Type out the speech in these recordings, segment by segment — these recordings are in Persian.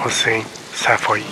حسین صفایی.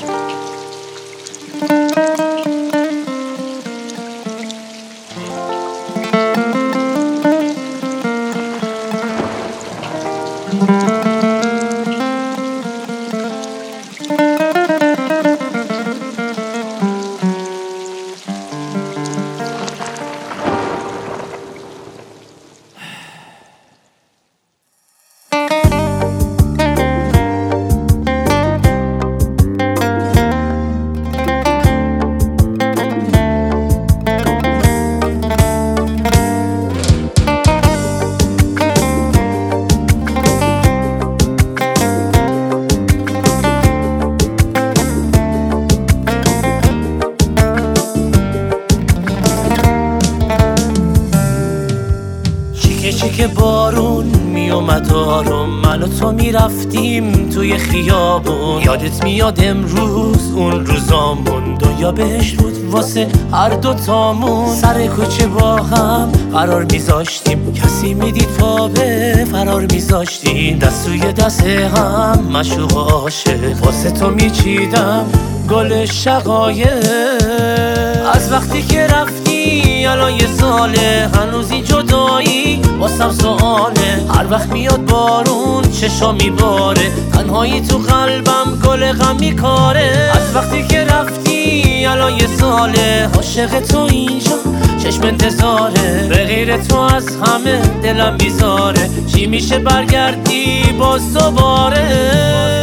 که بارون میومد آروم، من و تو میرفتیم توی خیابون. یادت میاد امروز اون روزامون، دنیا بهشت بود واسه هر دوتامون. سر کوچه با هم قرار میذاشتیم، کسی میدید پا به فرار میذاشتیم. دست توی دست هم مشوق عاشق، واسه تو میچیدم گل شقایق. از وقتی که رفتی الان یه ساله، هنوزی جدایی واسم سواله. هر وقت میاد بارون چشا میباره، تنهایی تو قلبم گل غم میکاره. از وقتی که رفتی الان یه ساله، عاشق تو اینجا چشم انتظاره. به غیر تو از همه دلم بیزاره، چی میشه برگردی باز دوباره؟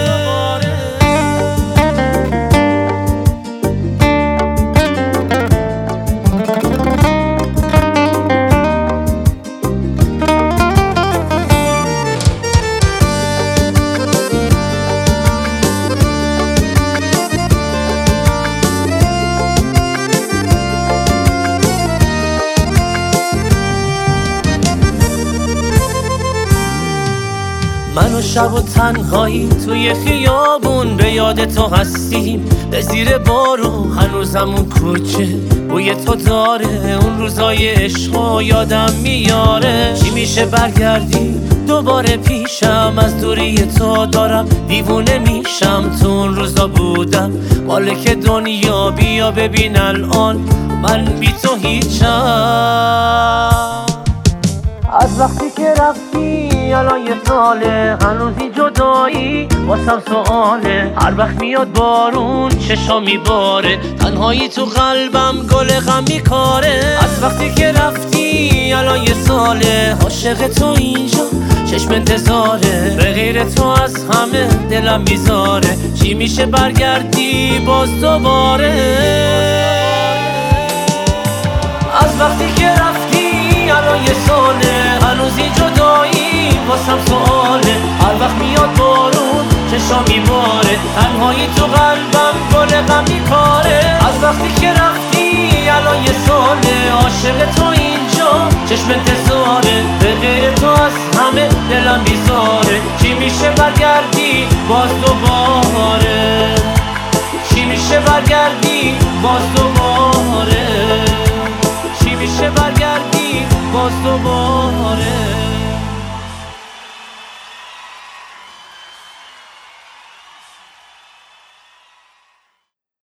من و شب و تنهایی توی خیابون، به یاد تو هستیم به زیر بارون. هنوزم اون کوچه بوی تو داره، اون روزای عشقو یادم میاره. چی میشه برگردی دوباره پیشم؟ از دوری تو دارم دیوونه میشم. تو اون روزا بودم مالک دنیا، بیا ببین الان من بی تو هیچم. از وقتی که رفتی الان یه ساله، هنوزی جدایی واسم سواله. هر وقت میاد بارون چشا میباره، تنهایی تو قلبم گل غم میکاره. از وقتی که رفتی الان یه ساله، عاشق تو اینجا چشم انتظاره. به غیر تو از همه دلم بیزاره، چی میشه برگردی باز دوباره؟ از وقتی که رفتی الان یه ساله، هنوزی جدایی واسم سواله. هر وقت میاد بارون چشا میباره، تنهایی تو قلبم گل غم میکاره. از وقتی که رفتی الان یه ساله، عاشق تو اینجا چشم انتظاره. به غیر تو از همه دلم بیزاره، چی میشه برگردی باز دوباره؟ چی میشه برگردی باز دوباره؟